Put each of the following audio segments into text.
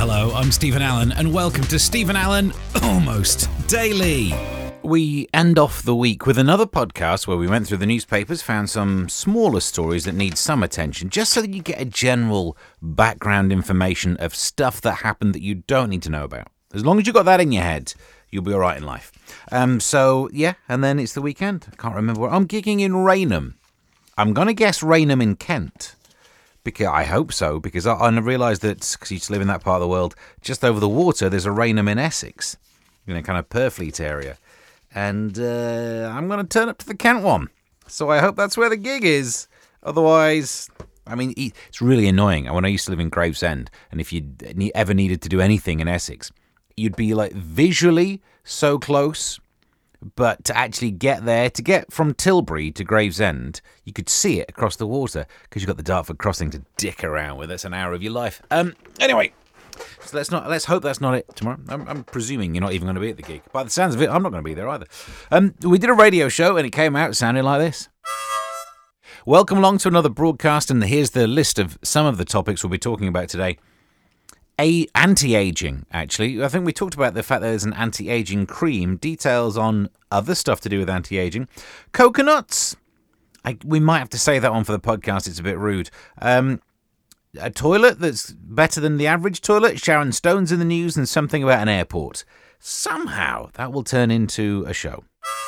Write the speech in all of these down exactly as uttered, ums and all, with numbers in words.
Hello, I'm Stephen Allen, and welcome to Stephen Allen Almost Daily. We end off the week with another podcast where we went through the newspapers, found some smaller stories that need some attention, just so that you get a general background information of stuff that happened that you don't need to know about. As long as you've got that in your head, you'll be all right in life. Um, so, yeah, and then it's the weekend. I can't remember where. I'm gigging in Raynham. I'm going to guess Raynham in Kent. Because I hope so, because I, I realised that, because I used to live in that part of the world, just over the water, there's a Raynham in Essex, you know, kind of Purfleet area. And uh, I'm going to turn up to the Kent one. So I hope that's where the gig is. Otherwise, I mean, it's really annoying. When I used to live in Gravesend, and if you ever needed to do anything in Essex, you'd be like visually so close, but to actually get there, to get from Tilbury to Gravesend, you could see it across the water because you've got the Dartford crossing to dick around with. That's an hour of your life. Um. Anyway, so let's not. Let's hope that's not it tomorrow. I'm, I'm presuming you're not even going to be at the gig. By the sounds of it, I'm not going to be there either. Um. We did a radio show and it came out sounding like this. Welcome along to another broadcast, and here's the list of some of the topics we'll be talking about today. A anti-aging, actually. I think we talked about the fact there's an anti-aging cream. Details on other stuff to do with anti-aging. Coconuts. I, we might have to say that one for the podcast. It's a bit rude. Um, a toilet that's better than the average toilet. Sharon Stone's in the news, and something about an airport. Somehow that will turn into a show.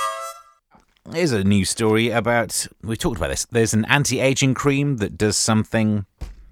Here's a news story about... We talked about this. There's an anti-aging cream that does something...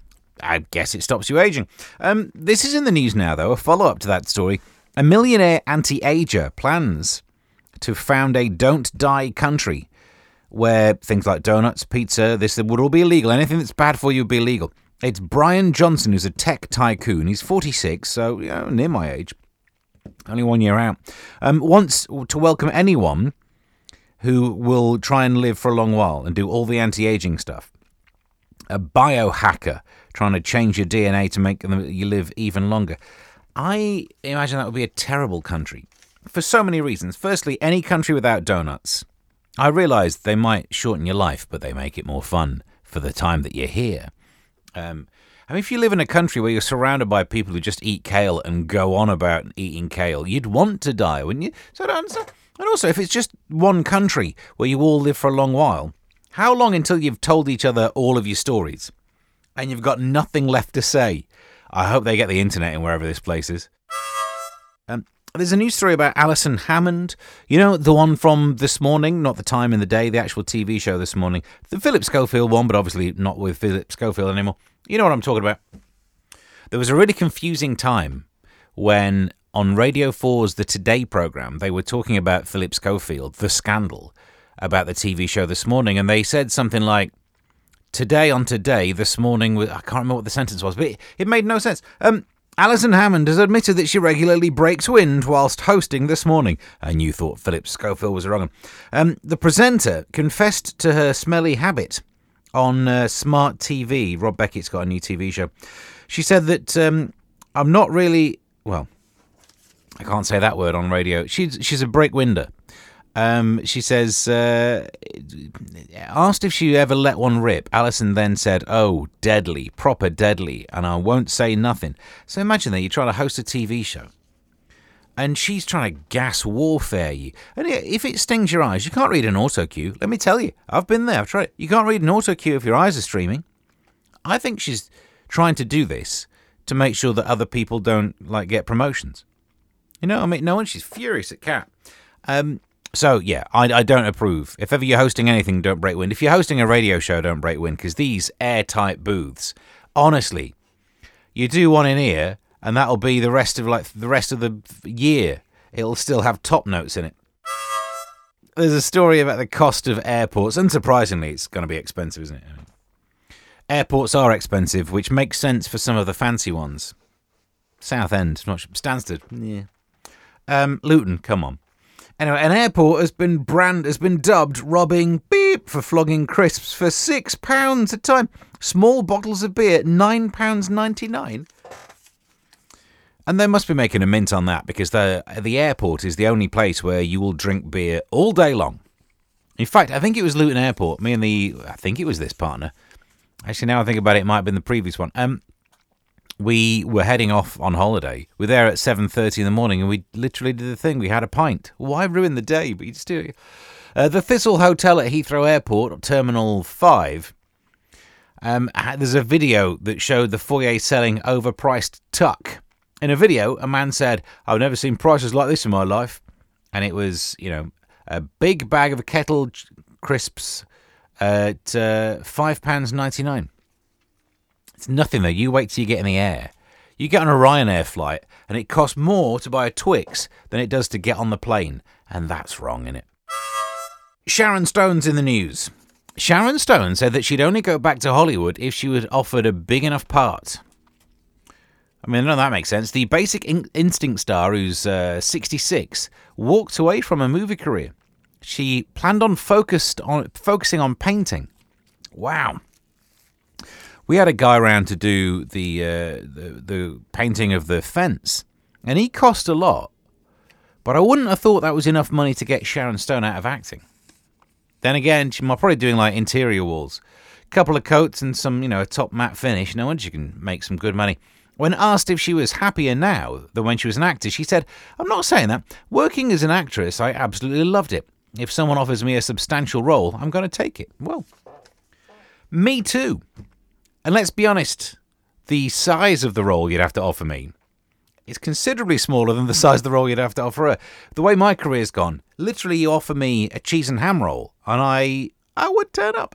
I guess it stops you aging. Um, this is in the news now, though, a follow-up to that story. A millionaire anti-ager plans to found a don't die country where things like donuts, pizza, this would all be illegal. Anything that's bad for you would be illegal. It's Brian Johnson, who's a tech tycoon. He's forty-six, so you know, near my age. Only one year out. Um, wants to welcome anyone who will try and live for a long while and do all the anti-aging stuff. A biohacker trying to change your D N A to make you live even longer. I imagine that would be a terrible country for so many reasons. Firstly, any country without donuts. I realise they might shorten your life, but they make it more fun for the time that you're here. Um, I mean, if you live in a country where you're surrounded by people who just eat kale and go on about eating kale, you'd want to die, wouldn't you? So, and also, if it's just one country where you all live for a long while, how long until you've told each other all of your stories? And you've got nothing left to say. I hope they get the internet in wherever this place is. Um, there's a news story about Alison Hammond. You know, the one from This Morning, not The Time in the Day, the actual T V show This Morning. The Philip Schofield one, but obviously not with Philip Schofield anymore. You know what I'm talking about. There was a really confusing time when on Radio four's The Today programme, they were talking about Philip Schofield, the scandal, about the T V show This Morning, and they said something like, Today on Today, This Morning, I can't remember what the sentence was, but it, it made no sense. Um, Alison Hammond has admitted that she regularly breaks wind whilst hosting This Morning. And you thought Philip Schofield was wrong. Um, the presenter confessed to her smelly habit on uh, Smart T V. Rob Beckett's got a new T V show. She said that um, I'm not really, well, I can't say that word on radio. She's, she's a break winder. Um, she says, uh, asked if she ever let one rip, Alison then said, oh, deadly, proper deadly, and I won't say nothing. So imagine that you're trying to host a T V show, and she's trying to gas warfare you. And if it stings your eyes, you can't read an auto cue. Let me tell you, I've been there, I've tried it. You can't read an auto cue if your eyes are streaming. I think she's trying to do this to make sure that other people don't, like, get promotions. You know, I mean, no one, she's furious at Kat. Um... So, yeah, I, I don't approve. If ever you're hosting anything, don't break wind. If you're hosting a radio show, don't break wind, because these airtight booths, honestly, you do one in here, and that'll be the rest of like the rest of the year. It'll still have top notes in it. There's a story about the cost of airports. Unsurprisingly, it's going to be expensive, isn't it? Airports are expensive, which makes sense for some of the fancy ones. Southend, not Stansted, yeah. Um, Luton, come on. Anyway, an airport has been brand has been dubbed robbing beep for flogging crisps for six pounds a time. Small bottles of beer, nine pounds ninety-nine. And they must be making a mint on that, because the the airport is the only place where you will drink beer all day long. In fact, I think it was Luton Airport. Me and the I think it was this partner. Actually, now I think about it, it might have been the previous one. Um, we were heading off on holiday. We're there at seven thirty in the morning, and we literally did the thing. We had a pint. Why ruin the day? But you just do it. Uh, the Thistle Hotel at Heathrow Airport, Terminal five. Um, there's a video that showed the foyer selling overpriced tuck. In a video, a man said, "I've never seen prices like this in my life." And it was, you know, a big bag of kettle crisps at uh, five pounds ninety-nine. It's nothing, though. You wait till you get in the air. You get on a Ryanair flight, and it costs more to buy a Twix than it does to get on the plane. And that's wrong, innit? Sharon Stone's in the news. Sharon Stone said that she'd only go back to Hollywood if she was offered a big enough part. I mean, I know that makes sense. The Basic In- Instinct star, who's uh, sixty-six, walked away from a movie career. She planned on focused on focusing on painting. Wow. We had a guy around to do the, uh, the the painting of the fence, and he cost a lot. But I wouldn't have thought that was enough money to get Sharon Stone out of acting. Then again, she might probably doing like interior walls, a couple of coats and some, you know, a top matte finish. No wonder she can make some good money. When asked if she was happier now than when she was an actor, she said, "I'm not saying that. Working as an actress, I absolutely loved it. If someone offers me a substantial role, I'm going to take it." Well, me too. And let's be honest, the size of the role you'd have to offer me is considerably smaller than the size of the role you'd have to offer her. The way my career's gone, literally you offer me a cheese and ham roll, and I I would turn up.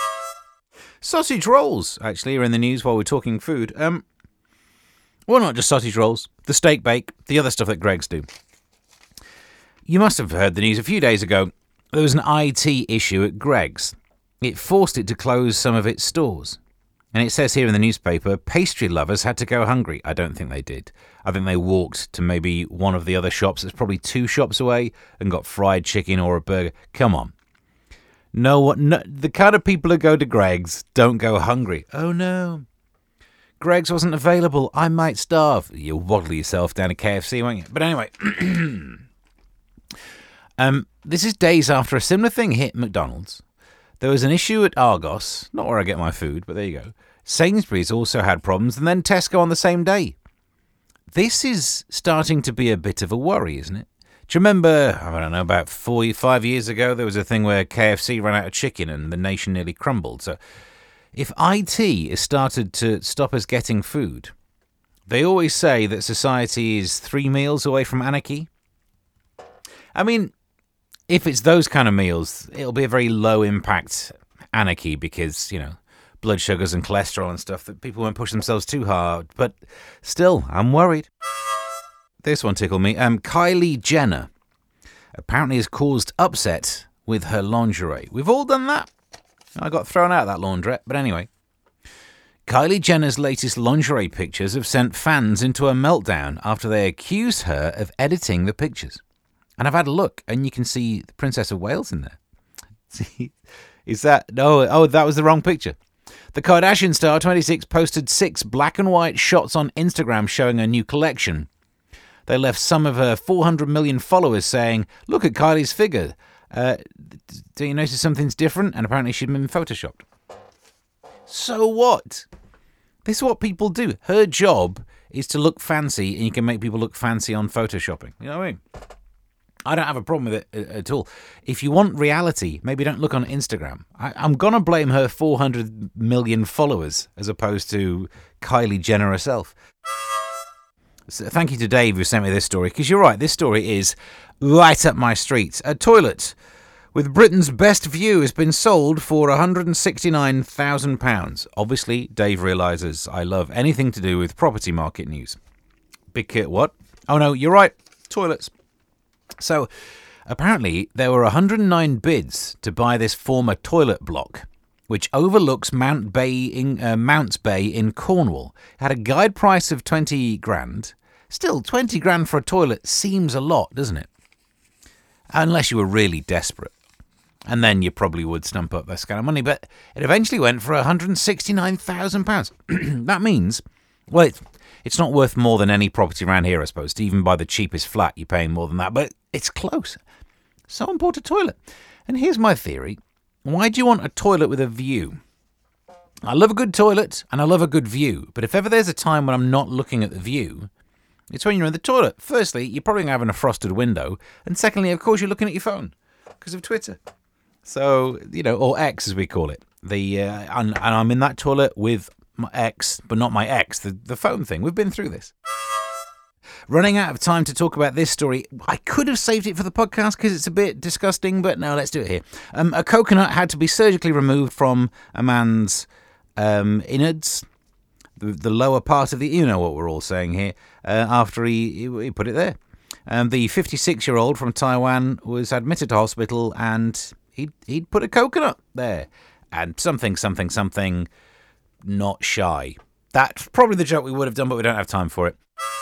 Sausage rolls, actually, are in the news while we're talking food. Um, well, not just sausage rolls, the steak bake, the other stuff that Greggs do. You must have heard the news a few days ago. There was an I T issue at Greggs. It forced it to close some of its stores. And it says here in the newspaper, pastry lovers had to go hungry. I don't think they did. I think they walked to maybe one of the other shops that's probably two shops away and got fried chicken or a burger. Come on. No, no, the kind of people who go to Greggs don't go hungry. Oh, no. Greggs wasn't available. I might starve. You'll waddle yourself down to K F C, won't you? But anyway. um, this is days after a similar thing hit McDonald's. There was an issue at Argos, not where I get my food, but there you go. Sainsbury's also had problems, and then Tesco on the same day. This is starting to be a bit of a worry, isn't it? Do you remember, I don't know, about four, five years ago, there was a thing where K F C ran out of chicken and the nation nearly crumbled. So if I T has started to stop us getting food, they always say that society is three meals away from anarchy. I mean, if it's those kind of meals, it'll be a very low-impact anarchy because, you know, blood sugars and cholesterol and stuff, that people won't push themselves too hard. But still, I'm worried. This one tickled me. Um, Kylie Jenner apparently has caused upset with her lingerie. We've all done that. I got thrown out of that laundrette, but anyway. Kylie Jenner's latest lingerie pictures have sent fans into a meltdown after they accuse her of editing the pictures. And I've had a look, and you can see the Princess of Wales in there. See, is that... No, oh, that was the wrong picture. The Kardashian star, twenty-six, posted six black and white shots on Instagram showing her new collection. They left some of her four hundred million followers saying, "Look at Kylie's figure. Uh, do you notice something's different?" And apparently she'd been photoshopped. So what? This is what people do. Her job is to look fancy, and you can make people look fancy on photoshopping. You know what I mean? I don't have a problem with it at all. If you want reality, maybe don't look on Instagram. I, I'm going to blame her four hundred million followers as opposed to Kylie Jenner herself. So thank you to Dave who sent me this story, because you're right, this story is right up my street. A toilet with Britain's best view has been sold for one hundred sixty-nine thousand pounds. Obviously, Dave realises I love anything to do with property market news. Big kit, what? Oh no, you're right, toilets. So, apparently, there were one hundred nine bids to buy this former toilet block, which overlooks Mount Bay in, uh, Mounts Bay in Cornwall. It had a guide price of twenty grand. Still, twenty grand for a toilet seems a lot, doesn't it? Unless you were really desperate. And then you probably would stump up this kind of money. But it eventually went for one hundred sixty-nine thousand pounds. That means, well, it's, it's not worth more than any property around here, I suppose. To even buy the cheapest flat, you're paying more than that. But it's close. Someone bought a toilet. And here's my theory. Why do you want a toilet with a view? I love a good toilet and I love a good view, but if ever there's a time when I'm not looking at the view, it's when you're in the toilet. Firstly, you're probably having a frosted window, and secondly, of course, you're looking at your phone because of Twitter. So, you know, or X as we call it. The uh, and, and I'm in that toilet with my ex, but not my ex, the, the phone thing. We've been through this. Running out of time to talk about this story. I could have saved it for the podcast because it's a bit disgusting, but no, let's do it here. Um, a coconut had to be surgically removed from a man's um, innards, the, the lower part of the, you know what we're all saying here, uh, after he, he put it there. Um, the fifty-six-year-old from Taiwan was admitted to hospital and he'd, he'd put a coconut there. And something, something, something, not shy. That's probably the joke we would have done, but we don't have time for it.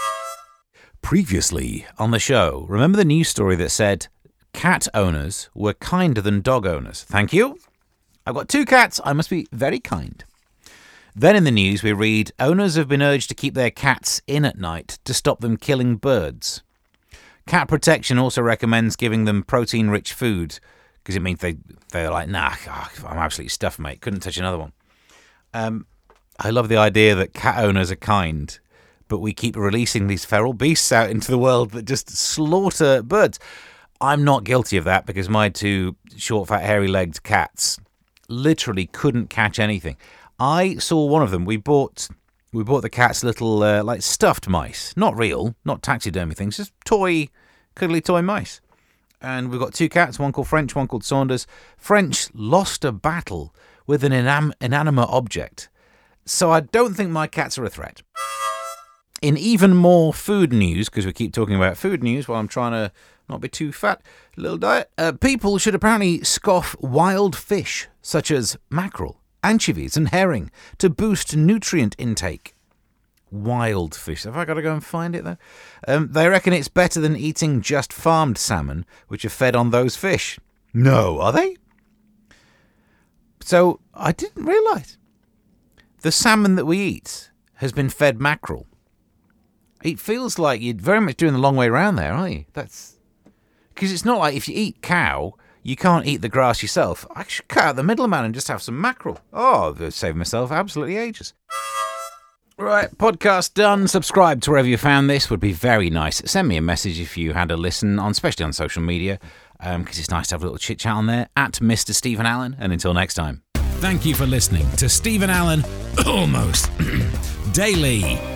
Previously on the show, remember the news story that said cat owners were kinder than dog owners? Thank you. I've got two cats. I must be very kind. Then in the news we read, owners have been urged to keep their cats in at night to stop them killing birds. Cat Protection also recommends giving them protein-rich food because it means they, they're like, nah, I'm absolutely stuffed, mate. Couldn't touch another one. Um, I love the idea that cat owners are kind, but we keep releasing these feral beasts out into the world that just slaughter birds. I'm not guilty of that because my two short, fat, hairy-legged cats literally couldn't catch anything. I saw one of them. We bought we bought the cat's little, uh, like, stuffed mice. Not real, not taxidermy things, just toy, cuddly toy mice. And we've got two cats, one called French, one called Saunders. French lost a battle with an inam- inanimate object. So I don't think my cats are a threat. In even more food news, because we keep talking about food news while I'm trying to not be too fat, little diet, uh, people should apparently scoff wild fish such as mackerel, anchovies and herring to boost nutrient intake. Wild fish. Have I got to go and find it, though? Um, they reckon it's better than eating just farmed salmon, which are fed on those fish. No, are they? So, I didn't realise. The salmon that we eat has been fed mackerel. It feels like you're very much doing the long way around there, aren't you? That's because it's not like if you eat cow, you can't eat the grass yourself. I should cut out the middleman and just have some mackerel. Oh, I've saved myself absolutely ages. Right, podcast done. Subscribe to wherever you found this would be very nice. Send me a message if you had a listen, on, especially on social media, because um, it's nice to have a little chit-chat on there, at Mister Stephen Allen, and until next time. Thank you for listening to Stephen Allen, almost, daily.